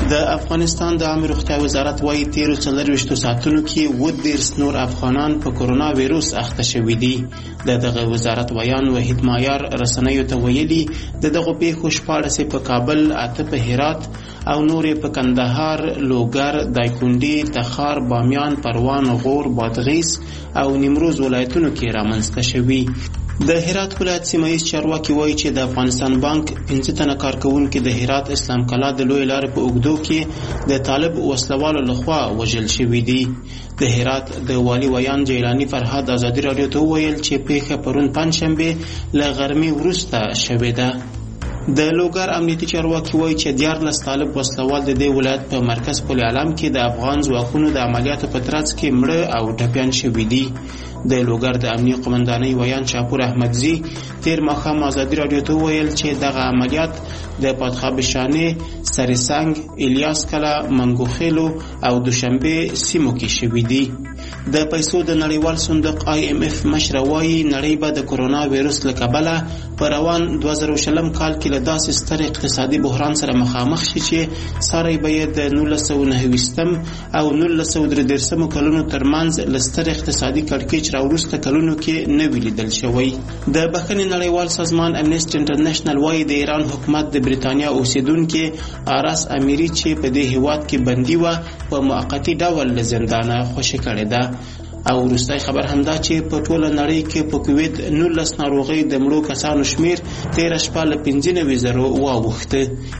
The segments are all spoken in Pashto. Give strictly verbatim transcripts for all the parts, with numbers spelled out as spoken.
د افغانستان د عامه روغتیا وزارت وايي تیرو څلرویشتو ساعتونو کې اووه دېرش نور افغانان په کورونا ویروس اخته شوي دي. د دغه وزارت ویان وحید مایار رسنیو ته ویلي د دغو پیښو شپاړس په کابل، اته په هرات او نورې په کندهار، لوګر، دایکنډي، تخار، بامیان، پروان، غور، بادغیس او نیمروز ولایتونو کې رامنځته شوي. د هرات ولایت سیمایي چارواکي وایي چې د افغانستان بانک پنځه تنه کارکونکي د هرات اسلام کلا د لوی لارې په اوږدو کې د طالب وسلوالو لخوا وژل شوي دي. د هرات د والي ویان جیلانی فرهاد ازادي راډیو ته وویل چې پیښه پرون پنجشنبه له غرمې وروسته شوې ده. د لوګر امنیتي چارواکي وایي چې دیارلس طالب وسلوال د دې ولایت په مرکز پل علم کې د افغان ځواکونو د عملیاتو په ترڅ کې مړه او ټپیان شوي دي. د لوګر د امنیه قومندانۍ ویان شاپور احمدزي تیر ماښام ازادي راډیو ته وویل چې دغه عملیات د پاتخاب شانې، سرسنګ، الیاس کلا، منګوخیلو او دوشنبه سیمو کې شوي دي. د پیسو د نړیوال صندوق آی ایم اف مشر وایي نړۍ به د کورونا ویروس له کبله په روان دوه زره شلم کال کې له داسې ستر اقتصادي بحران سره مخامخ شي چې ساری به یې د نولس سوه نهه ویشتم او نولس سوه درې دېرشمو کلونو ترمنځ له ستر اقتصادي کړکېچ راوروسته کلونو کې نه وي لیدل شوی. د بخښنې نړیوال سازمان امنیسټي انټرنیشنل وایي د ایران حکومت د بریتانیا اوسیدونکي آراس امیری چې په دې هیواد کې بندي وه په موقتي ډول له زندانه خوشي کړې ده. او وروستی خبر همدا چې په ټوله نړۍ کې په کووید نولس ناروغۍ د مړو کسانو شمیر تېره شپه له پنځه نوي زرو واوښته.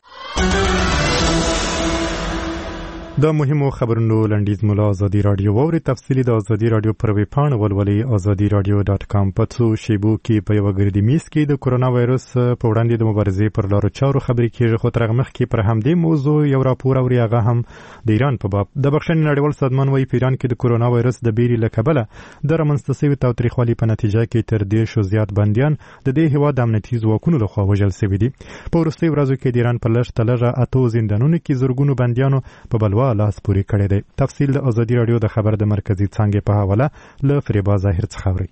دا مهمو خبرونو لنډیز مولا ازادي راډیو واوري. تفصیلی د ازادي راډیو پر ویب پاڼه ولولئ ازادي راډیو ډاټ کام. په څو شیبو کې په یوه ګردي میز کې د کورونا وایرس په وړاندې د مبارزې پر لارو چارو خبرې کېږي، خو تر هغه مخکې پر همدې موضوع یو راپور اوري، هغه هم د ایران په باب. د بخښنې نړیوال سازمان وایي په ایران کې د کورونا وایرس د بیرې له کبله د رامنځته شوي تاوتریخوالي په نتیجه کې تر دېرشو زیات بندیان د دې هېواد د امنیتي ځواکونو لخوا وژل شوي دي. په وروستیو ورځو کې د ایران په لږ ته لږه اتو زندانونو کې زرګونو بندیانو په بلوا لاس پورې کړی. تفصیل د ازادي راډیو د خبر د مرکزی څانګې په حواله له فریبا ظاهر څخه اوري.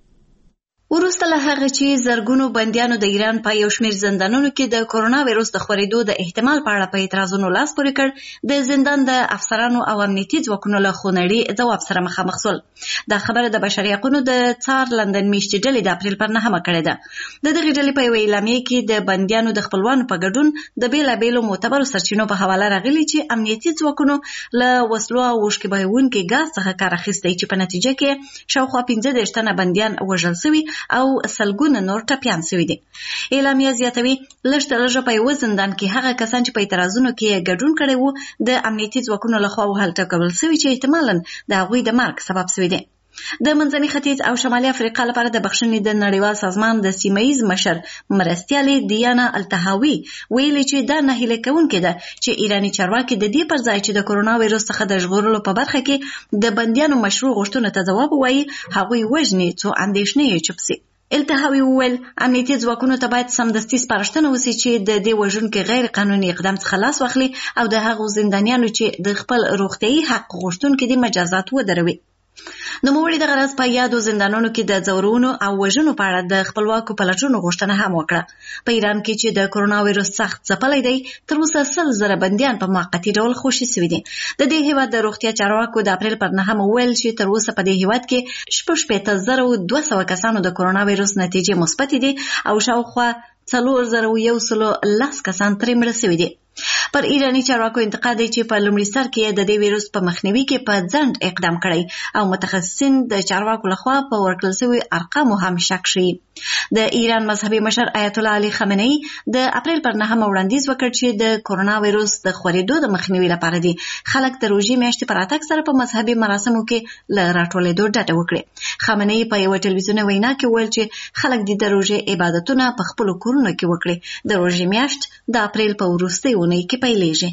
وروسته له هغه چې زرګونو بندیانو د ایران په یو شمېر زندانونو کې د کورونا ویروس د خورېدو د احتمال په اړه په اعتراضونو لاس پورې کړ، د زندان د افسرانو او امنیتي ځواکونو له خونړي ځواب سره مخامخ شول. دا خبره د بشري حقوقو د څار لندن میاشتې ډلې د اپریل پر نهمه کړې ده. د دغې ډلې په یوه اعلامیه کې د بندیانو د خپلوانو په ګډون د بېلابېلو معتبرو سرچینو په حواله راغلي چې امنیتي ځواکونو له وسلو او اوښکې بهوونکي ګاز څخه کار اخیستی چې په نتیجه کې شاوخوا پنځه دېرش تنه بندیان وژل شوي او سلګونه نور ټپیان شوي دي. اعلامیه زیاتوي لږ تر لږه په یوه زندان کې هغه کسان چې په اعتراضونو کې ګډون کړی وو د امنیتي ځواکونو لخوا وهل ټکول شوي چې احتمالاً د هغوی د مرګ سبب شوي دي. د منځني ختیځ او شمالي افریقا لپاره د بخښنې د نړیوال سازمان د سیمهییز مشر مرستیالې دیانا التهاوي ویلي چې دا نهیلي کوونکې ده چې ایراني چارواکي د دې پر ځای چې د کورونا ویروس څخه د ژغورلو په برخه کې د بندیانو مشروع غوښتنو ته ځواب ووایي، هغوی وژني څو اندېښنې یې چوپ شي. التهاوي وویل امنیتي ځواکونو ته باید سمدستي سپارښتنه وشي چې د دې وژونکي غیر قانوني اقدام څخه لاس واخلي او د هغو زندانیانو چې د خپل روغتیايي حق غوښتونکي دي مجازات ودروي. نوموړي دغه ورځ په یادو زندانونو کې د ځورونو او وژنو په اړه د خپلواکو پلټنو غوښتنه هم وکړه. په ایران کې چې د کورونا ویروس سخت ځپلی دی، تر اوسه سل زره بندیان په موقتي ډول خوشي شوي دي. د دې هېواد د روغتیا چارواکو د اپریل پر نهمه وویل چې تر اوسه په دې هېواد کې شپږ شپېته زره دوه سوه کسانو د کورونا ویروس نتیجې مثبتې دي او شاوخوا څلور زره یو سلو لس کسان ترې مړه شوي دي. پر ایرانی چارواکو انتقاد دی چې په لومړي سر کې د دې ویروس په مخنیوي کې په ځنډ اقدام کړی او متخصصین د چارواکو لخوا په ورکړل شوي ارقامو هم شک شي. د ایران مذهبي مشر آیت الله علي خامنه‌ای د اپریل پر نهمه وړاندیز وکړ چې د کورونا ویروس د خورېدو د مخنیوي لپاره دي خلک د روژې میاشتې په راتګ سره په مذهبي مراسمو کې له راټولېدو ډډه وکړي. خامنه‌ای په یوه ټلویزیوني وینا کې وویل چې خلک دې د روژې عبادتونه په خپلو کورونو کې وکړي. د روژې میاشت د اپریل په وروستۍ اونۍ کې پیلېږي.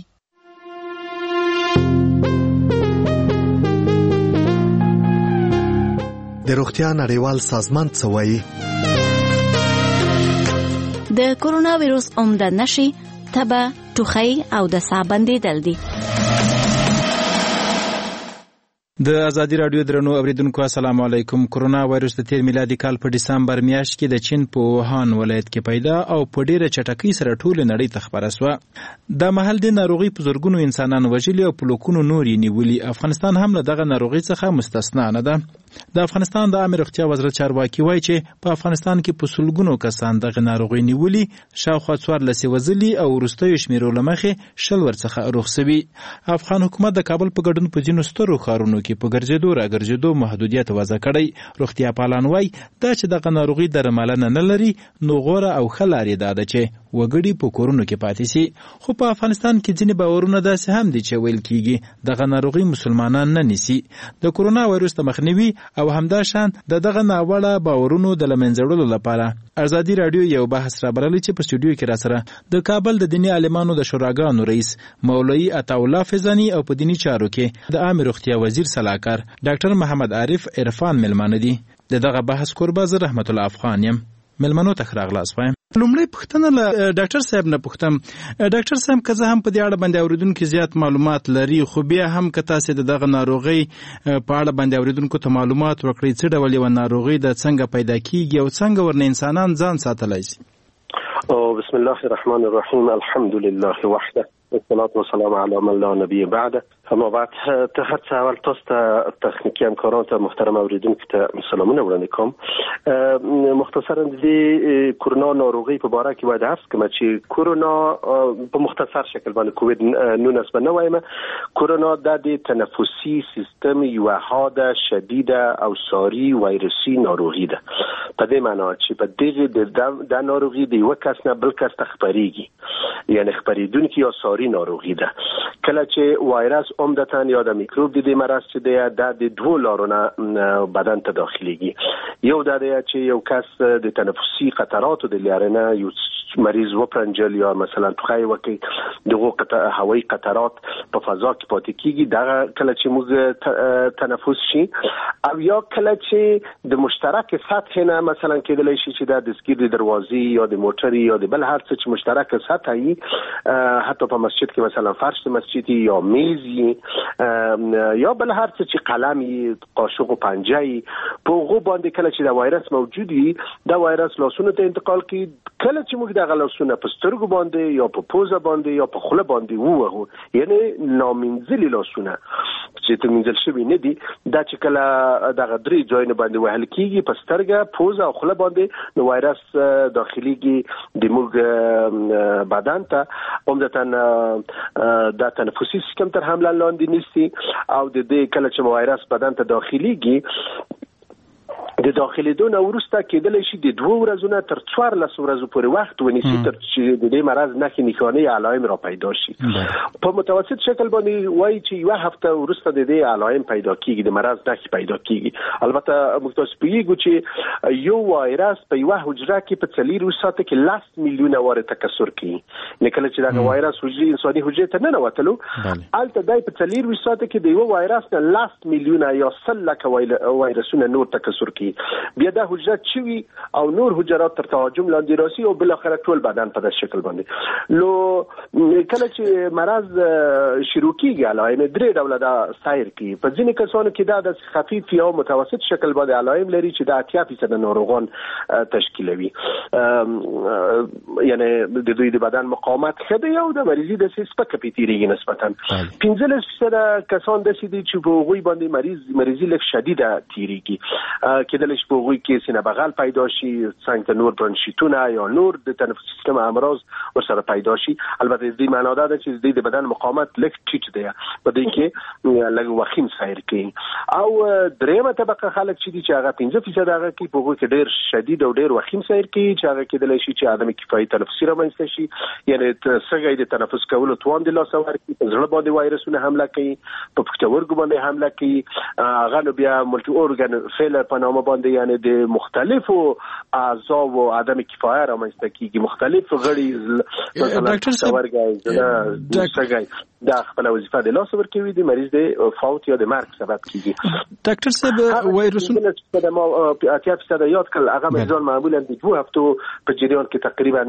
د روغتیا نړیوال سازمان څه وایي؟ د کورونا ویروس عمده نښې تبه، ټوخی او د ساه بندېدل دي. د ازادي رادیو درنو اوریدونکو السلام علیکم. کرونا وایرس د تیر میلادي کال په دسمبر میاشت کې د چین په ووهان ولایت کې پیدا او په ډیره چټکۍ سره ټول نړۍ ته خبره شوه. د محل د ناروغي په زورګونو انسانان وژلي او په لوکونو نوري نیولي. افغانستان هم له دغه ناروغي څخه مستثنا نه ده. د افغانستان د عامه روغتیا وزارت چارواکي وایي چې په افغانستان کې په سلګونو کسان دغه ناروغي نیولي، شاوخوا څوارلس وژلي او وروستیو شمیرو له مخې شل ورڅخه روغ شوي. افغان حکومت د کابل په ګډون په ځینو سترو ښارونو کې په ګرځېدو را ګرځېدو محدودیت وضع کړی. روغتیا پالان وایي دا چې دغه ناروغي درملنه نه لري نو غوره او ښه لارې دا ده چې وګړي په کورونو کې پاتې سي. خو په افغانستان کې ځینې باورونه داسې هم دي چې ویل کېږي دغه ناروغي مسلمانان نه نیسي. د کرونا وایرس د مخنیوي او همدا شان د دغه ناوړه باورونو د له منځه وړلو لپاره ازادي راډیو یو بحث رابللی چې په سټوډیو کې راسره د کابل د دیني عالمانو د شوراګانو رئیس مولوي عطاالله فیضاني او په دیني چارو کې د عامه روغتیا وزیر سلاکار ډاکټر محمد عارف عرفان ملمانه دي. د دغه بحث کوربه زه رحمت الله افغان یم. ملمنو ته ښه راغلاست وایم. لومړی پوښتنه له ډاکټر صاحب نه پوښتم. ډاکټر صاحب که زه هم په دې اړه باندې اورېدونکو زیات معلومات لري، خو بیا هم که تاسې د دغه ناروغۍ په اړه باندې اورېدونکو ته معلومات ورکړئ څه ډول یوه ناروغي ده، څنګه پیدا کیږي او څنګه ورنه انسانان ځان ساتلی شي؟ بسم الله الرحمن الرحیم. الحمد لله وحده والصلاة والسلام على من لا نبي بعده. اما بعد ته هر څه اول تاسو ته تخنیکی همکاران ته محترم اوریدونکو ته سلامونه وړاندې کوم. مختصرا د کرونا ناروغي په باره کې باید عرض کړم چې کرونا په مختصر شکل باندې کووید نولس به نه وایم. کرونا د تنفسي سیستم یوه حاده شدیده او ساری وایرسي ناروغي ده. په دې معنی چې په دغه د ناروغي د یو کس نه بل کس ته خپریږي، یعنی خپریدونکي یا ساری ناروغي ده. کله چې وایرس عمدتاً یا د میکروب د دې مرض چې دی د دوه لارو نه بدن ته داخليږي. یو دا دی چې یو کس د تنفسي قطراتو د لارې نه یو مریض وپرنجل یا مثلا ټوخی وکړي، دغه هوایي قطرات په فضا کې پاتې کیږي. دا کله چې موږ تنفس شي او یا کله چې د مشترک سطح نه مثلا کېدلی شي چې د دسکیر د دروازې یا د موټر یا د بل هر څه چې مشترک سطح وي، حتی په مسجد کې مثلا فرش مسجدي یا میز یا بل هر څه چې قلم قاشق او پنجه په هغه باندې کله چې د وایرس موجود وي، دا وایرس لاسونو ته انتقال کوي. کله چې موږ دغه لاسونه په سترګو باندې یا په پوزه باندې یا په خوله باندې ووهو، یعنی نامنځلي لاسونه چې ته منځل شوي نه دي، دا چې کله دغه درې ځایونه باندې وهل کېږي په سترګه، پوزه او خوله باندې، نو وایرس داخليږي د موږ بدن ته. عمدتاً دا تنفسي سیستم تر حمله لاندې نیسي او د دې کله چې وایرس بدن ته داخليږي د داخلي دون ورسته کېدلی شي د دوه ورځو نه تر څوارلس ورځو پورې وخت ونیسي تر چې د دې مرض نښې نښانې علائم را پیدا شي. په متوسط شکل باندې وایي چې یوه هفته ورسته د دې علائم پیدا کیږي، د مرض نښې پیدا کیږي. البته موږ تاسو پوهیږو چې یو وایرس په یوه حجره کې په څلور ساعته کې لس میلیونه واره تکثر کوي. نه کله چې دا وایرس حجرې انساني حجرې ته نه ننوتلو، هلته دی په څلور ساعته کې د یو وایرس نه لس میلیونه یا سل لکه وایرسونه نور تکثر کوي. بیا دا حجرات چوي او نور حجرات تر تهاجم لاندې راسي او بل اخر ټول بدن په داسې شکل باندې. لو کله چې مرض شروع کیږي علائم درې ډوله دا سایر کی. په ځینې کسانو کې دا د خفیف یا متوسط شکل باندې علائم لري چې دا اتیا فیصد ناروغان تشکیلوي، یعنی د دوی د بدن مقاومت ښه دی او د مریضي د سپکه پیتیریږي نسبتا. پنځلس فیصد کسان داسې دي چې په هغوی باندې مریض مریضي لږ شدیده تیریږي، کېدلی شي په هغوی کې سینه بغل پیدا شي، څنګ نور برونشیتونه یا نور د تنفسي سیستم امراض ورسره پیدا شي. البته د دې معنا دا ده چې د بدن مقاومت لږ ټیټ دی، په دې کې لږ وخیم سایر کوي. او درېیمه طبقه خلک چې دي چې هغه پنځه فیصد هغه کې په هغوی کې ډېر شدید او ډېر وخیم سایر کوي، چې هغه کېدلی شي چې عدم کفایي تنفسي رامنځته شي، یعنی سږی د تنفس کولو توان د لاسه ورکړي، په زړه باندې وایرسونه حمله کوي، په پښتورګو باندې حمله کوي، هغه نو بیا ملټي اورګن فیلر په نامه باندې یعنی د مختلفو اعضاء او عدم کفایت رامنځته کیږي. مختلف غړي مثلا څورګای څنګه دا خپل وظیفه د لاس ورکوي، د مریض د فوت یا د مرګ سبب کیږي. ډاکټر صاحب وایرسونه د ما اتیا فیصد یاد کړل هغه مریضان معمولا د دوه هفتو په جریان کې تقریبا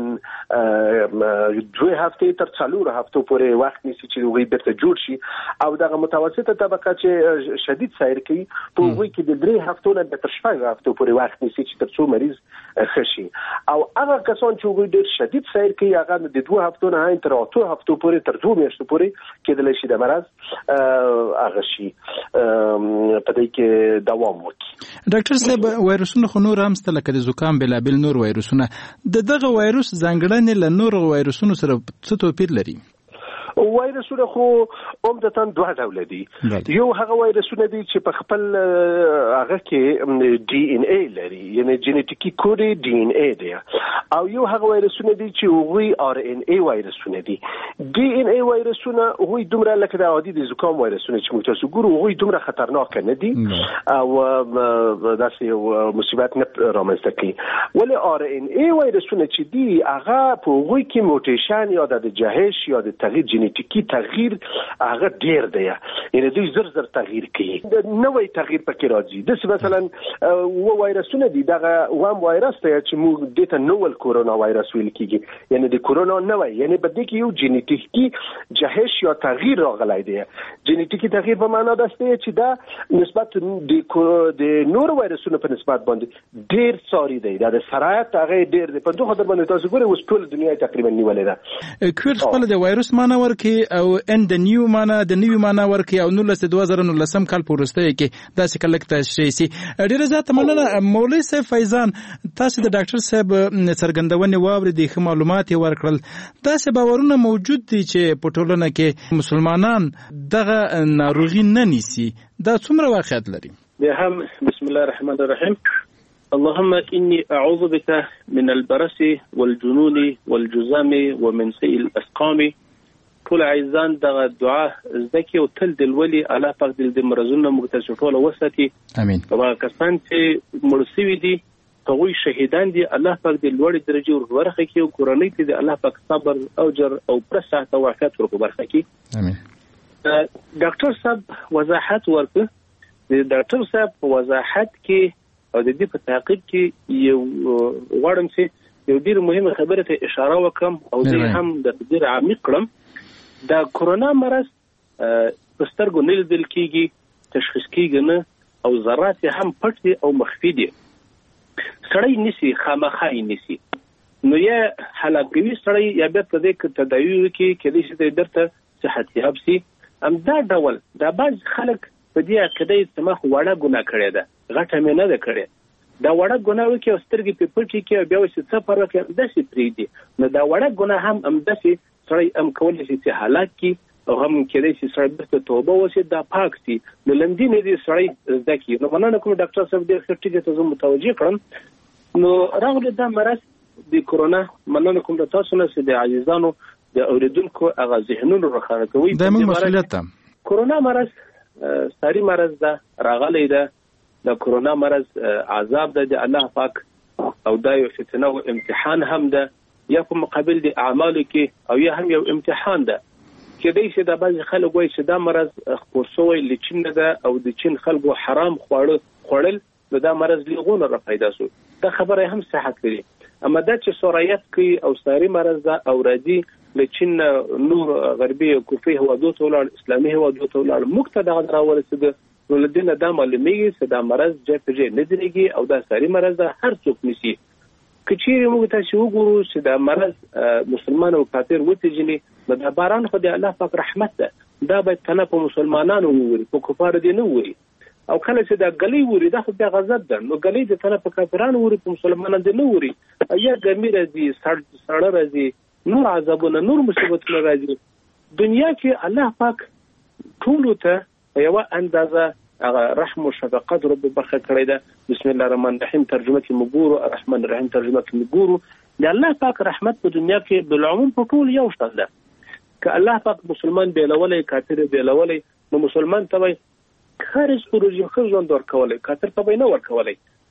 دوه هفته تر څلور هفتو پورې وخت نیسي چې وګړي برته جوړ شي، او دغه متوسطه طبقه چې شدید سیر کوي په وګړي کې د درې هفتو نه تر شپږ هفتو پورې وخت نیسي چې تر څو مریض خشي. او هغه کسان چې وګړي ډېر شدید سیر کوي هغه د دوه هفتو نه تر اته هفتو پورې تر دوه میاشتو پورې کېدلی شي د مرض هغه شي په دې کې دوام وکړي. ډاکټر صاحب وایرسونه خو نور هم ستل کده زکام بلابل نور وایرسونه د دغه وایرس ځانګړنې له نور وایرسونو سره څه توپیر لري؟ وایرسونه خو عمدتاً دوه ډوله دي. یو هغه وایرسونه دي چې په خپل هغه کې ډي ان اي لري، یعنی جینیټیکي کوډ ډي ان اي دی، او یو هغه وایرسونه دي چې هغوی ار ان اي وایرسونه دي. ډي ان اي وایرسونه هغوی دومره لکه د عادي د زکام وایرسونه چې موږ تاسو ګورو هغوی دومره خطرناک نه دي او داسې یو مصیبت نه رامنځته کوي. ولې ار ان اي وایرسونه چې دي هغه په هغوی کې موټیشن یا د جهش یا د تغییر جینیټیکي تغییر هغه ډیر دی، یعنی دوی زر زر تغییر کوي، د نوې تغییر پکې راځي. د مثلا و وایرسونه دي دغه وام وایرس ته چې موږ دته نوول کورونا وایرس ویل کیږي، یعنی د کورونا نوې، یعنی په دې کې یو جینیټیکي جهش یا تغییر راغلی دی. جینیټیکي تغییر په معنا ده چې دا نسبت د د نور وایرسونو په نسبت باندې ډیر ساري دی، دا د سرایت هغه ډیر دی. په دوه خاطر باندې تاسو ګورئ اوس ټول دنیا تقریبا نیولې ده. کویر خپل د وایرس معنا ورکی او ان د نیو معنا د نیو معنا ورکی او نو لسه دوه زره نولسم کال پورسته کې دا څه کلک تشریح سي. ډیره زیاته مننه مولوی صاحب فیضان، تاسو د ډاکټر صاحب څرګندونې واوري د ښه معلومات ورکړل. تاسو باورونه موجود دي چې په ټولنه کې مسلمانان دغه ناروغي نه نیسي، دا څومره واقعیت لري؟ هم بسم الله الرحمن الرحیم. اللهم إني أعوذ بك من البرس والجنون والجزام ومن سيء الأسقام. ټول عايزان دغه دعا زکه او تل د ولي الله پاک دل د مرزونه مقتصد ټول وساتي. امين. او کسان چې مرسوي دي هغه شهیدان دي، الله پاک د لوړ درجه ورخه کې او قرآنی ته د الله پاک صبر او جر او پرسه او وقت ورکو برخه کې. امين. ډاکټر صاحب وضاحت ورکړ. د ډاکټر صاحب وضاحت کې او د دې په تعقیب کې یو غواړم چې یو ډیر مهمه خبره ته اشاره وکم او دې هم د ډیر عمیق کړم. دا کورونا مرض په سترګو نه لیدل کیږي، تشخیص کیږي نه، او ذرات هم پټ دي او مخفي دي. سړی نسی خامخا نسی نو یا حلاقوي سړی یا بیا په دې تداوی وکي کله چې درته صحت یاب سي. ام دا ډول دا بعض خلک په دې عقیده استماخ وړه ګناه کړی ده، غټه مې نه ده کړې. دا وړه ګناه وکي او سترګې په پټي کې بیا وسې څه پر وکي داسې پریدي. نو دا وړه ګناه هم ام داسې سړی ام کولای شي چې حالات کې او هم کېدای شي سړی برته توبه وشي، دا پاک سي. نو لندې نه دي سړی زده کی. نو مننه کوم ډاکټر صاحب ډېر ښه ټکي ته زه متوجه کړم. نو راغلی دا مرض د کورونا، مننه کوم تاسو نه چې د عزیزانو د اوریدونکو هغه ذهنونو روښانه کوي. دا موږ مسؤلیت ده. کورونا مرض ساری مرض ده، راغلی ده. د کورونا مرض عذاب ده د الله پاک، او دا یو فتنه او امتحان هم ده، یا په مقابل د اعمالو کې، او یا هم یو امتحان ده. کېدای شي دا بعضې خلک وایي چې دا مرض خپور شوی له چین نه ده او د چین خلکو حرام خواړه خوړل نو دا مرض لیغونه را پیدا شو. دا خبره هم صحت لري. اما دا چې سرایت کوي او ساری مرض ده او راځي له چین نور غربي او کوفي هوادو ته ولاړ، اسلامي هوادو ته ولاړ، موږ ته دغه راورسېده. نو له دې نه دا معلومېږي چې دا مرض ځای په ځای نه درېږي او دا ساری مرض ده، هر څوک نیسي. که چیرې موږ تاسو وګورو چې دا مرض مسلمان او کافر وپېژني، نو دا باران خو د الله پاک رحمت ده. دا باید تنه په مسلمانانو ووري، په کفارو دې نه ووري. او کله چې دا ګلۍ ووري دا خو بیا غضب ده. نو ګلۍ د تنه په کافرانو ووري، په مسلمانانو دې نه ووري. یا ګرمي راځي، ساړه راځي، نور عذابونه، نور مصیبتونه راځي. دنیا کې الله پاک ټولو ته یوه اندازه هغه رحم او شفقت رب برخه کړی ده. بسم الله الرحمن الرحیم ترجمه کې مګورو، الرحمن الرحیم ترجمه کې مګورو. د الله پاک رحمت په دنیا کې بالعموم په ټول یو شان ده. که الله پاک مسلمان بیلولی، کافر بیلولی، نو مسلمان ته وایي ښه رزق او روزي ښه ژوند ورکولی، کافر ته وایي نه ورکولی.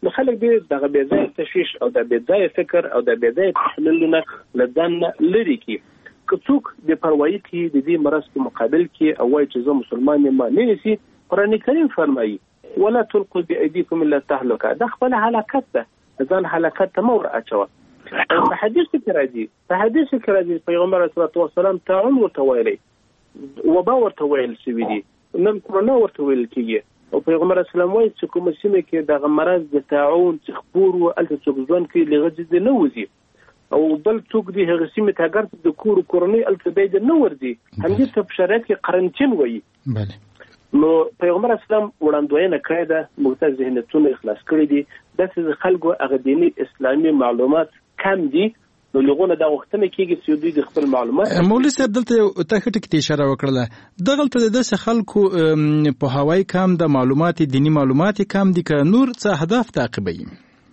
نو خلک دې دغه بې ځایه تشویش او د بې ځایه فکر او د بې ځایه تحلیلونه له ځان نه لرې کړي. که څوک د پروايي کې د دې مرض په مقابل کې او وایي چې زه مسلمان یم نه نیسي، قرآن کریم فرمایي ولا تلقوا بأيديكم إلى التهلكة، دا خپل هلاکت ده، ځان هلاکت ته مه ور اچوه. په حدیث کې راځي په حدیث کې راځي پیغمبر صلی الله علیه وسلم تعاون ورته ویلي، وبا ورته ویل شوی دی، نن کرونا ورته ویل کېږي. او پیغمبر اسلام وایي چې کوم سیمه کې دغه مرض د تعاون چې خپور و الته څوک ځوان کې لغږ دې نه وځي او بل څوک دې هغه سیمه ته اگر د کور کورنۍ الته دې نه ورځي، همدې ته په شرایط کې قرنټین وایي. بله نو پیغمبر اسلام وړاندوینه کړې ده، موږ ذهنیتونه اخلاص کړی دي، داسې خلکو هغه دیني اسلامي معلومات کم دي، نو لغونه دا وختونه کېږي چې دوی د خپل معلومات. مولوي صاحب دلته ته ښه ټکي ته اشاره وکړله، دغلته د داسې خلکو په هوایي کم د معلومات دیني معلومات کم دي که نور څه اهداف تعقیبوي؟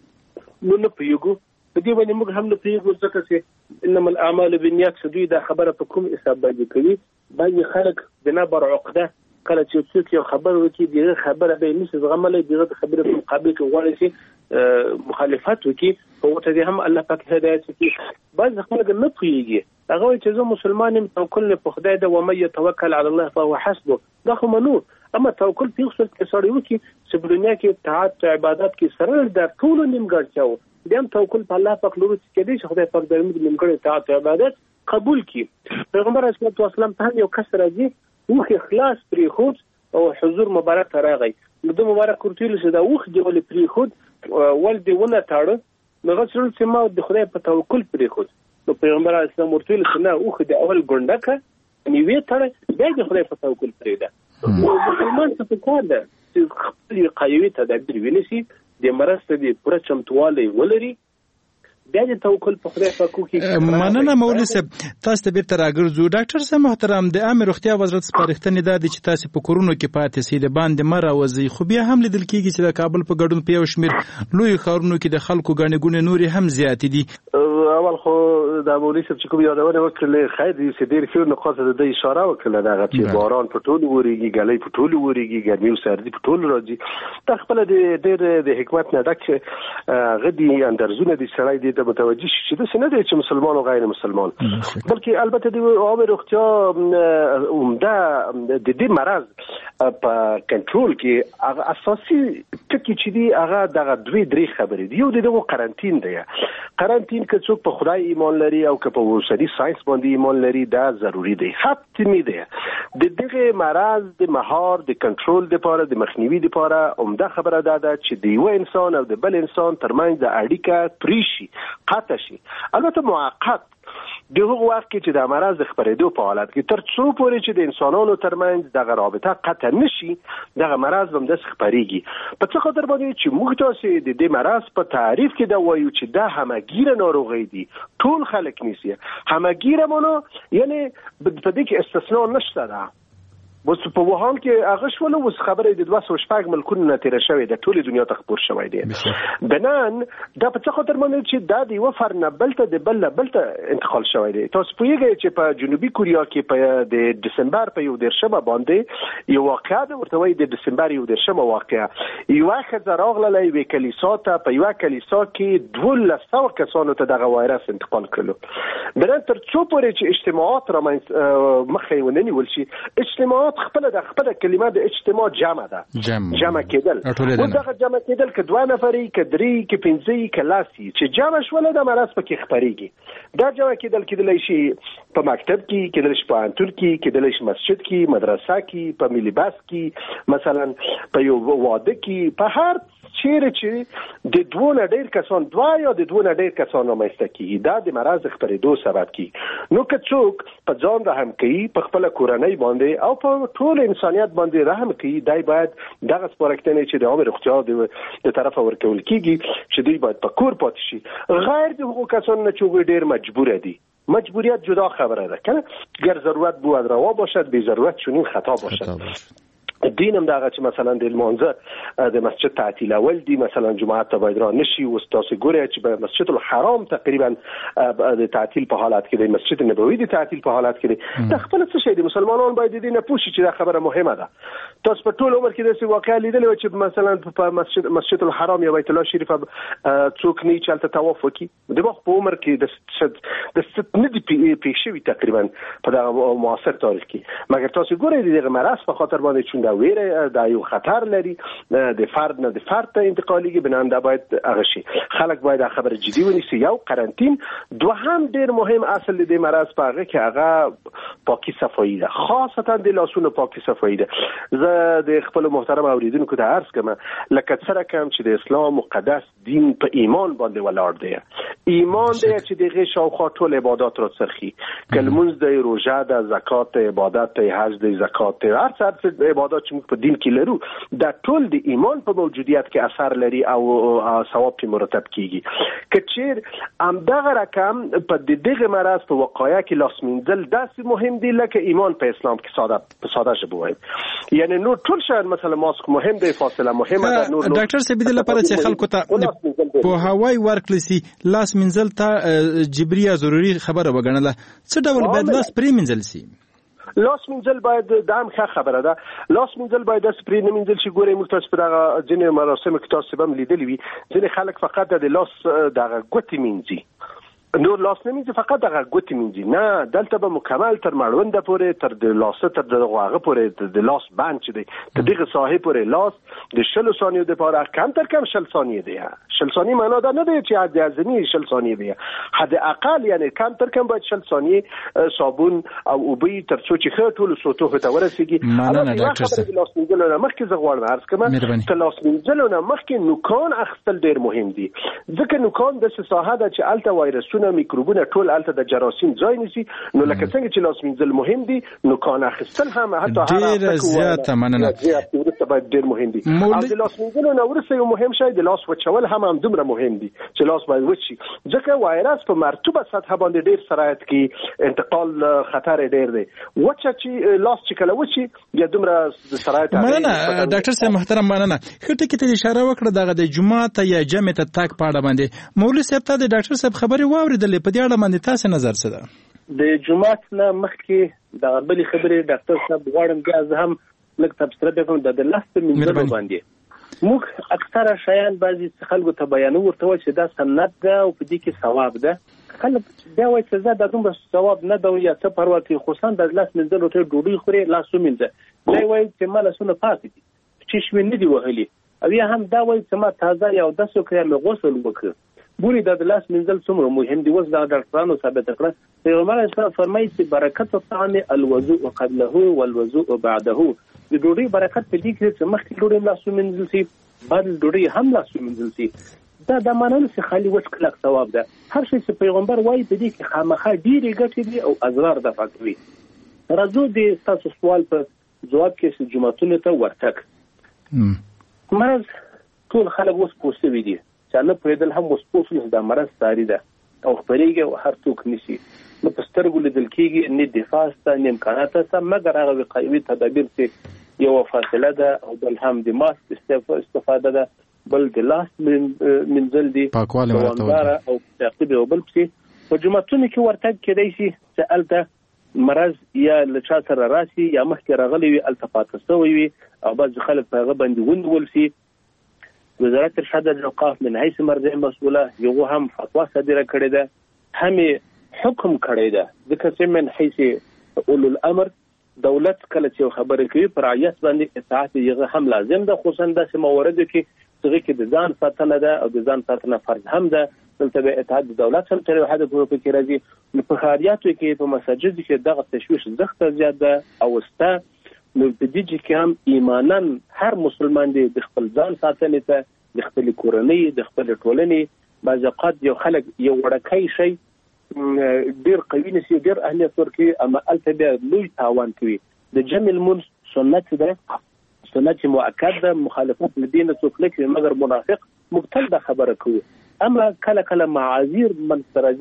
نو نه پوهېږو په دې باندې، موږ هم نه پوهېږو ځکه چې انما الاعمال بالنیات چې دوی دا خبره په کوم حساب باندې کوي. بعضې خلک بنا بر عقده کله چې څوک یو خبر وکړي دغه خبره به یې نشي زغملی، دغه د خبرې په مقابل کې غواړي چې مخالفت وکړي، په ورته دې هم الله پاک هدایت وکړي. بعضې خلک نه پوهېږي، هغه وایي چې زه مسلمان یم، توکل مې په خدای ده، ومن یتوکل علی الله فهو حسبه، دا خو منو. اما توکل په یو صورت کې سړی وکړي چې په دنیا کې اطاعت او عبادت کې سره د ټولو نیمګړتیاو بیا هم توکل په الله پاک لوري چې کېدای شي خدای پاک د موږ نیمګړی اطاعت او عبادت قبول کړي. پیغمبر صلی الله علیه وسلم ته هم یو کس راځي وخت اخلاص پرېښود او حضور مبارک ته راغی، نو د مبارک ورته ویل چې دا وخت دې ولې پرېښود، ول دې ونه تاړه، نو هغه څه چې ما د خدای په توکل پرېښود. نو پیغمبر علیه السلام ورته ویل چې نه، وخت دې اول ګونډکه یعنې ویې تړه، بیا د خدای په توکل پرېږده. مسلمان ته پکار ده چې خپل وقایوي تدابیر ونیسي، د مرض ته دې پوره چمتوالی ولري، بیا د توکل په خدای پاک وکړي. مننه مولوي صاحب، تاسو ته بیرته راګرځو. ډاکټر صاحب محترم، د عامې روغتیا وزارت سپارښتنې دا دي چې تاسو په کورونو کې پاتې سئ، د باندې مه راوځئ، خو بیا هم لیدل کېږي چې د کابل په ګډون په یو شمېر لویو ښارونو کې د خلکو ګڼې ګوڼې نورې هم زیاتې دي. اول خو د مولوي صاحب چې کوم یادونه وکړلې خیر دي چې ډېر ښه نقاط د دې اشاره وکړله، دغه چې باران په ټولو ورېږي، ګلۍ په ټولو ورېږي، ګرمي او سردي په ټولو راځي. دا خپله د ډېر د حکمت نه ډک هغه دي اندرزونه دي، سړی دې ته متوجه شي چې داسې نه دی چې مسلمان او غیر مسلمان، بلکې البته د عامې روغتیا عمده د دې مرض په کنټرول کې هغه اساسي ټکي چې دي هغه دغه دوی درې خبرې دي. یو د دغه قرنټین دی. قرنټین که څوک په خدای ایمان لري او که په اوسني ساينس باندې ایمان لري، دا ضروري دی، حتمي دی. د دغه مرض د مهار د کنټرول لپاره، د مخنیوي لپاره عمده خبره دا ده چې د یو انسان او د بل انسان ترمنځ د اړیکه پرې شي، قطع شي. البته موقت د هغه وخت کې چې د مرض د خپرېدو په حالت کې تر څو پورې چې د انسانانو ترمنځ دغه رابطه قطع نشي، دغه مرض به همداسې خپرېږي. په څه خاطر باندې چې موږ تاسې د دې مرض په تعریف کې دا وایو چې دا همهګیره ناروغۍ دي، ټول خلک نیسي. همهګیره مانو یعنی په دې کې استثنا نشته ده. اوس په وهان کې هغه شول، اوس خبرې د دوه سوه شپږ ملکونو نه تېره شوې ده، ټولې دنیا ته خپور شوی دی. بنان دا په څه خاطر باندې چې دا د یوه فر نه بل ته د بل نه بل ته انتقال شوی دی. تاسو پوهېږئ چې په جنوبي کوریا کې په د ډسمبر په یو دېرشمه باندې یو واقعه ده، ورته وایي د ډسمبر یو دېرشمه واقعه. یوه ښځه راغله یوې کلیسا ته، په یوه کلیسا کې دولس سوه کسانو ته دغه وایرس انتقال کړلو. بنان تر څو پورې چې اجتماعات رامنځ مخه یې ونه نیول شي، اجتماعات خپل د خپل کلمه د اجتماع جمع ده، جمع کېدل. او دغه جمع کېدل که دوه نفرې، که درې، که پنځه، که لس، چې جمع شوله د مرض پکې خپرېږي. دا جمع کېدل کېدلی شي په مکتب کې، کېدلی شي په پوهنتون کې، کېدلی شي مسجد کې، مدرسه کې، په ملي بس کې، مثلا په یو واده کې، په هر چیرې چې د دوه نه ډېر کسان، دوه یا د دوه نه ډېر کسان رامنځته کېږي، دا د مرض د خپرېدو سبب کېږي. نو که څوک په ځان رحم کوي، په خپله کورنۍ باندې او په ټول انسانیت باندې رحم کوي، دای باید دغه سپارښتنې چې د عامې روغتیا د طرفه ورکول کېږي چې دوی باید په کور پاتې شي، غیر د هغو کسانو نه چې هغوی ډېر مجبوره دي. مجبوریت جدا خبره ده، کنه گر ضرورت بود روا باشد، بی ضرورت چنین خطا باشد. دین هم دغه چې مثلا د لمانځه د مسجد تعطیل اول دی مثلا جمعه ته باید را نشي او تاسو ګورئ چې په مسجد الحرام تقریبا د تعطیل په حالت کې د مسجد نبوي د تعطیل په حالت کې د خپل څه شي د مسلمانانو باید د دین پوښي چې دا خبره مهمه ده. تاسو په ټول عمر کې د څه واقعي لیدل چې مثلا په مسجد مسجد الحرام یا بیت الله شریف څوک نه چلته طواف وکړي د وخت په عمر کې د د ست نه دی پیښوي تقریبا په دغه معاصر تاریخ کې مګر تاسو ګورئ دغه مرض په خاطر باندې چې دا ویره دا یو خطر لري د فرد نه د فرد ته انتقالي بنان دا باید هغه شي خلک باید خبره جدي ونیسي. یو قرنطین دوهم ډیر مهم اصل د مرض په هغه کې هغه پاکي صفایي ده خاصتا د لاسونو پاکي صفایي ده. زه د خپل محترم اوریدونکو ته عرض کوم لکه سره کوم چې د اسلام مقدس دین په ایمان باندې ولاړ دی ایمان دی چې دغه شاوخوا ټول عبادت را څرخي کلمونز د روزه د زکات عبادت حج د زکات هر څه عبادت چې موږ په دین کې لرو دا ټول د ایمان په موجودیت کې اثر لري او ثواب په مرتب کیږي. کچیر ام دغه رقم په دغه مرض په واقعیا کې لاس منځل داسې مهم دی لکه ایمان په اسلام کې ساده په ساده ژبه وایي یعنی نو ټول شاید مثلا ماسک مهم دی فاصله مهمه ده. نور ډاکټر صاحب د لپاره چې خلکو ته په هوای ورکلسي لاس منځل ته جبريه ضروري خبره وګڼله څه ډول باید لاس پرې منځل سي؟ لاس منځل باید د هم ښه خبره ده لاس منځل باید داسې پرې نه منځل چې ګورئ موږ تاسو په دغه ځینې مراسمو کې تاسو به هم لیدلي وي ځینې خلک فقط د لاس دغه ګوتې مینځي نور لاس نه مینځي فقط دغه ګوتې مینځي نه دلته به مکمل تر مړونده پورې تر د لاسه تر د هغه پورې د لاس بند چې دی تر دغه ساحې پورې لاس د شلو ثانیو دپاره کم تر کم شل ثانیې دی شل ثانیې معنا دا نه دی چې حد اعظمي شل ثانیې دی حد اقل یعنی کم تر کم باید شل ثانیې صابون او اوبه تر څو چې ښه ټولو سطحو ته ورسېږي. مننه ډاکټر صاحب. لاس مینځلو نه مخکې زه غواړم عرض کوم که لاس مینځلو نه مخکې نوکان اخیستل ډېر مهم دي ځکه نوکان داسې ساحه ده چې هلته وایرسونه میکروبونه ټول هلته د جراثیم ځای نیسي نو لکه څنګه چې لاس مینځل مهم دي نوکان اخیستل هم حتی ډېره زیاته مننه وروسته باید ډېر مهم دي او د لاس مینځلو نه وروسته یو مهم شی د لاس وچول هم همدومره مهم دي چې لاس باید وچ شي ځکه وایرس په مرطوبه سطحه باندې ډېر سرایت کوي انتقال خطر ډېر دی وچه چې لاس چې کله وچي یا دومره د سرایت مننه ډاکټر صاحب محترم مننه ښه ټکي ته اشاره وکړه دغه د جمعه ته یا جمعې ته تګ په اړه باندې مولوي صاحب ته د ډاکټر صاحب خبرې واورېدلې په دې اړه باندې تاسو نظر څه ده؟ د جمعه نه مخکې د بلې خبرې ډاکټر صاحب غواړم بیا زه هم لږ تبصره وکړم د لاس په مینځلو باندې موږ اکثره شیان بعضي خلکو ته بیانو ورته وایي چې دا سنت ده او په دې کې ثواب ده خلک بیا وایي چې زه دا دومره ثواب نه ده یا څه پروا کوي خصوصا د لاس مینځلو ته ډوډۍ خوري لاس ومینځه دی وایي چې ما لاسونه پاک دي چشمې نه دي وهلي او یا هم دا وایي چې ما تازه یا اودس وکړی مې غسل وکړ ګوري دا د لاس مینځل څومره مهم دي اوس دا ډاکټرانو ثابته کړه پیغمبر اسلام فرمایي چې برکت الطعام الوضوء قبله والوضوء بعده د ډوډۍ برکت په دې کې چې مخکې ډوډۍ لاس ومینځل شي بعد ډوډۍ هم لاس ومینځل شي دا د مانلو چې خالي وچ کلک ثواب ده هر شي چې پیغمبر وایي په دې کې خامخا ډېرې ګټې دي او اضرار دفع کوي. راځو د تاسو سوال په جواب کې چې جمعتون ته ورتګ مرض ټول خلک اوس پوه شوي دي چې نه پوهېدل هم اوس پوه شول چې دا مرض ساري ده او خپرېږي او هر څوک نیسي نو په سترګو لیدل کېږي نه دفاع شته نه امکانات شته مګر هغه وقایوي تدابیر چې یوه فاصله ده او بل هم د ماسک استفاده ده بل د لاس منځل دي دوامداره او تعقیب او بل پسې په جوماتونو کې ورتګ کېدی شي چې هلته مرض یا له چا سره راسي یا مخکې راغلی وي هلته پاته شوی وي او بعضې خلک په هغه باندې ونیول شي. وزارت ارشاد الاوقاف من حیث مرجع مسؤوله یو هم فتوا صادره کړې ده هم حکم کړی ده ځکه چې من حیث اولو الامر دولت کله چې خبرې کوي پر رعیت باندې اطاعت یې هم لازم ده خصوصا داسې مواردو کې چې کې د ځان ساتنه ده او د ځان ساتنه فرض هم ده دلته به اطاعت د دولت هم تر حد پورې کې راځي نو په خاریاتو کې په مساجد کې دغه تشویش زخته زیات ده او ستا نو په دې کې هم ایمانا هر مسلمان دی د خپل ځان ساتنې ته د خپل کورنۍ د خپل ټولنې بعض اوقات یو خلک یو وړکای شي ډیر قوي نشي ډیر اهمیت ورکوي اما الته بیا لوی تاوان کوي د جمع المنز سنت ده سنت مؤکد ده مخالفت لدین څوک نه کوي مګر منافق مبتل ده خبره کوي اما کله کله معاذیر من سرزي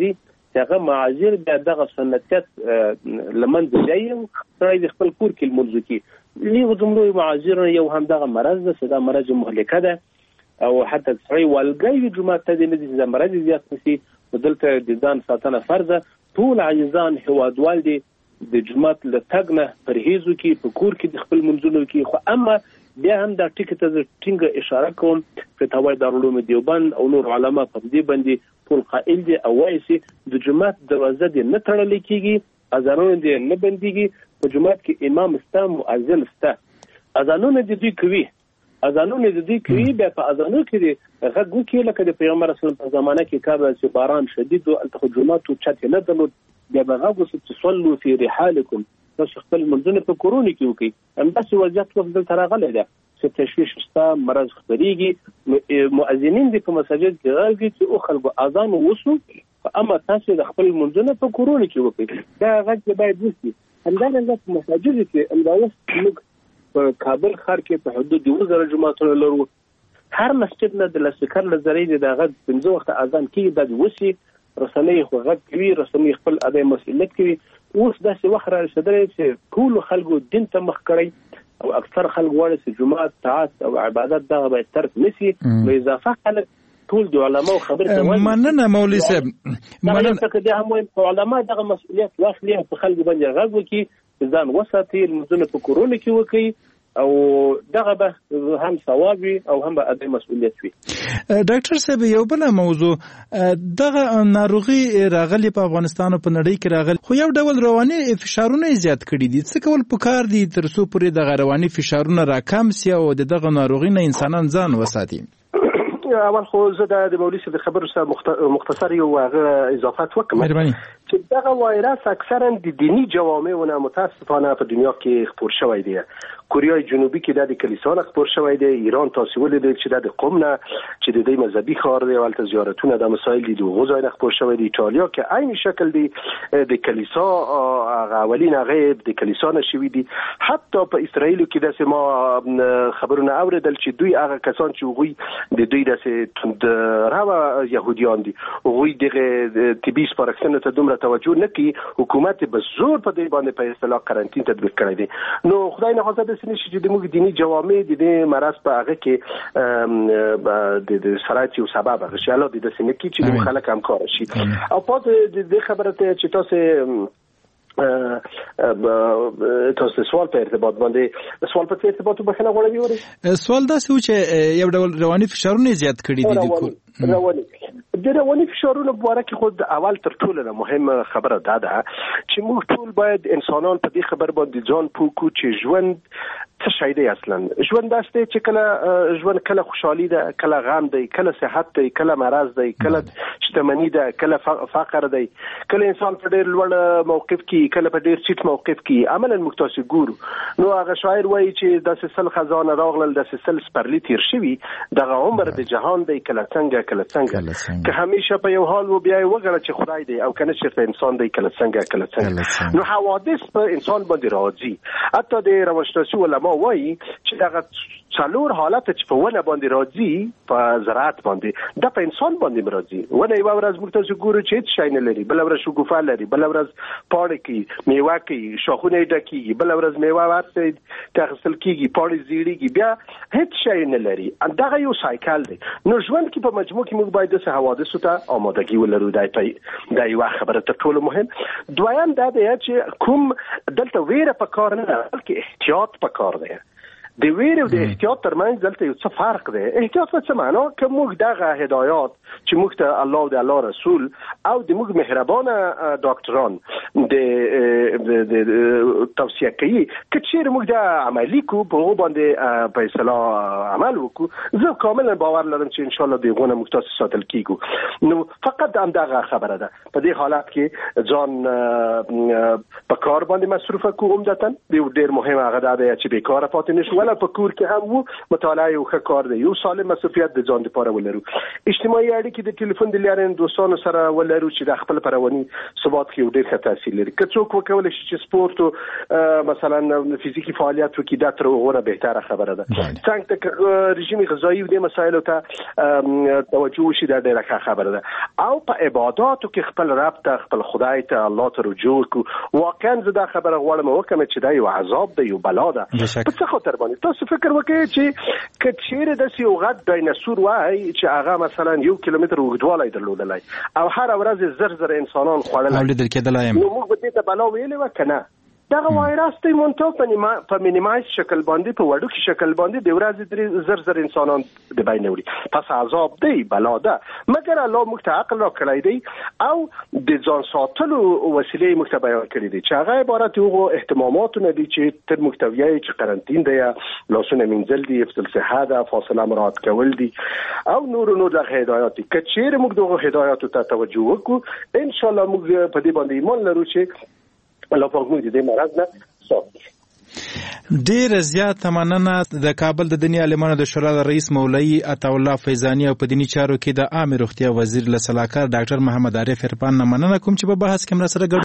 هغه معاذیر د دغه سنتیت لمنځه ځي او سړی د خپل کور کې لمونځ کوي. لیو جملو معاذیر یو هم دغه مرض ده چې دا مرض مهلکه ده او حتی سړی والګي جمعه ته د دې د مرض زیات نشي دلته د ځان ساتنه فرض. ټول عاجزان هوادوال دي د جمعه له تګ نه پرهیز وکړي، په کور کې د خپل منځونو کې. خو اما بیا هم دا ټکی ته ټینګه اشاره کوم چې فتاوی دارالعلوم دیوبند او نور علما په دې باندې ټول قائل دي او وایي چې د جمعه دروازه دې نه تړل کېږي، اذانونه دې نه بندېږي. په جمعه کې امام ستا، مؤذن ستا، اذانونه دې دوی کوي اذانونه دې دوی کوي بیا په اذانو کې دې غږ وکړي لکه د پیغمبر رسول په زمانه کې کابه چې باران شدید او الته جمعه تو چته نه درلود، بیا به غږ وسو تصلوا فی رحالکم، تاسو خپل منځونه په کورونو کې وکړي. همداسې وضعیت وخت دلته راغلی دی چې تشویش شته، مرض خپرېږي، مؤذنین دې په مساجد کې غږ کوي چې او خلکو اذان وسو، اما تاسو د خپل منځونه په کورونو کې وکړي. دا غږ باید وسي. همدارنګه په مساجد کې امداوس موږ په کابل ښار کې په حدود یو زره جماعتونه لرو. هر مسجد نه د لسکر لزرې د غږ پنځه وخت اذان کېږي، دا وسي. رسنۍ خو غږ کوي، رسنۍ خپل اداء مسؤلیت کوي. اوس داسې وخت را رسېدلی چې ټولو خلکو دین ته مخ کړی او اکثر خلک غواړي چې جماعت، طاعت او عبادت دغه باید ترک نشي. په اضافه خلک ټول د علماو خبرې ته وایي. مننه مولوي صاحب، مننه. دا هم وایم چې علما دغه مسؤلیت واخلي او په خلکو باندې غږ وکړي چې ځان وساتي، لمونځونه په کورونو کې وکړي او دغه به هم ثواب وي او هم به اداء مسؤلیت وي. ډاکټر صاحب، یو بل موضوع، دغه ناروغي راغلي په افغانستان او په نړۍ کې راغلي، خو یو ډول رواني فشارونه زیات کړي دي. څه کول پکار دي تر څو پورې دغه رواني فشارونه راکم سي او دغه ناروغي نه انسانان ځان وساتي؟ اول خو زه د مولوي صاحب د خبرو سره مختصر یو هغه اضافات وکم چې دغه وایرس اکثرا د دینی جوامعونه متاسفانه په دنیا کې خپور شوی دی. کوریای جنوبي کې د کلیسا نه خپور شوی دی. ایران تاسو ولیدل چې د قوم نه چې د دې مذهبي خار دی ولته زیارتونه د مسائل دي د غوځای نه خپور شوی دی. ایتالیا کې عین شکل دی د کلیسا اولین غیب د کلیسا نه شوی دی. حتی په اسرائیل کې د ما خبرونه اوریدل چې دوی هغه کسان چې وګوي د دوی د د راو يهوديان دي وګوي دغه تبي سپارښتنه ته دومره توجه نه کوي، حکومت به زور په دې باندې په اصطلاح قرنطین تطبیق کړی دی. نو خدای نه خاصه د سنې چې د موږ دینی جوامع د دې مرض په هغه کې د سرایت یو سبب هغه شي الله د سنې کې چې د خلک همکار شي. او په دې خبره ته چې تاسو تاسو سوال په ارتباط باندې سوال په ارتباط بخنه غوړوي وره سوال دا چې چې یو ډول رواني فشارونه زیات کړي دي. رواني د رواني فشارونو په اړه کې خود اول تر ټولو مهمه خبره دا ده چې موږ ټول باید انسانان په دې خبر باندې ځان پوکو چې ژوند څه شی دی. اصلا ژوند داسته چې کله ژوند کله خوشحالي ده، کله غم دی، کله صحت دی، کله مرض دی، کله شتمنی ده، کله فقر دی، کله انسان په ډېر لوړ موقف کې، کله په ډېر چټ موقف کې. عملاً مختص ګورو. نو هغه شاعر وایي چې د سل خزانه راغلل د سل سپرلی تیر شوی دغه عمر د جهان دی، کله څنګه کله څنګه که همیشه په یو حال و بیا وګړه چې خدای دی او کنه چې انسان دی کله څنګه کله څنګه. نو حوادث په انسان باندې راځي. حتی د روانشناسي علما وایي چې دغه څلور حالت چې په ونه باندې راځي په زراعت باندې د په انسان باندې راځي. ونه یو ورځ موږ تاسو ګورو چې هیڅ شی نه لري، بل ورځ شګوفه لري، بل ورځ پاڼې کوي، میوه کوي، شاخونه ډکیږي، بل ورځ میوه ورته تغسل کیږي، پاڼې زیړیږي، بیا هیڅ شی نه لري. دغه یو سایکل دی. نو ژوند کې په مجموع کې موږ باید د حوادثو ته آمادګي ولرو. دا د یو خبره تر ټولو مهم. دویم دا دی چې کوم دلته ویره په کار نه بلکې احتیاط په کار دی. د ویره او د احتیاط ترمنځ دلته یو څه فرق دی. احتیاط څه معنا که موږ دغه هدایات چې موږ ته الله او د الله رسول او د موږ مهربانه ډاکټران د د توصیه کوي که چیرې موږ د عملی کو په باندې په اصطلاح عمل وکړو، زه کاملا باور لرم چې ان شاء الله دغه موږ تاسو ساتل کیږو. نو فقط هم دغه خبره ده. په دې حالت کې ځان په کار باندې مصروف کو عمدتاً د ډیر مهمه هغه ده چې بیکاره پاتې نشو. کله په کور کې هم وو مطالعه یو ښه کار دی یو سالم مسؤلیت د ځان لپاره ولرو اجتماعي اړیکې د ټلیفون د لارې دوستانو سره ولرو چې د خپل رواني ثبات کې ډېر ښه تاثیر لري که څوک وکولای شي چې سپورت او مثلا فزیکی فعالیت وکړي دا تر هغه بهتره خبره ده څنګه ته رژیم غذایی د مسایلو ته توجه وشي دا ډېره ښه خبره ده او په عبادتو کې خپل رب ته خپل خدای ته الله ته رجوع وکړو واقعا زه دا خبره غواړم وکم چې دا یو عذاب دی یو بلا ده په څه خاطر باندې تاسو فکر وکړئ چې کچېره د یو غټ ډایناسور وای چې هغه مثلا یو کیلومتر اوږدوالی درلودلای او هر ورځ زر زر انسانان خوړل او لیدل کېدلای نو موږ به دې ته بلا ویلې وکنه دغه وایرس ته مونږ په مینیمایز شکل باندې په وړو کې شکل باندې د ورځې درې زر زر انسانان د بین وړي پس عذاب دی بلا ده مګر الله موږ ته عقل راکړی دی او د ځان ساتلو وسیلې موږ ته بیان کړی دي چې هغه عبارت یو احتماماتونه دي چې تر مکتویه چې قرنطین دی لاسونه مینځل دي افضل صحه ده فاصله مراعات کول دي او نور نور دغه هدایات دي که چیرې موږ دغه هدایاتو ته توجه وکړو ان شاء الله موږ په دې باندې ایمان لرو چې الله پاک موږ دې مرض نه ساتي ډېر زیات مننه د کابل د دیني عالمانو د شورا رئیس مولوي عطاالله فیضاني او په دیني چارو کې د عامه روغتیا وزیر له سلاکار ډاکټر محمد عارف عرفان نه مننه کوم چې په بحث کې مرسته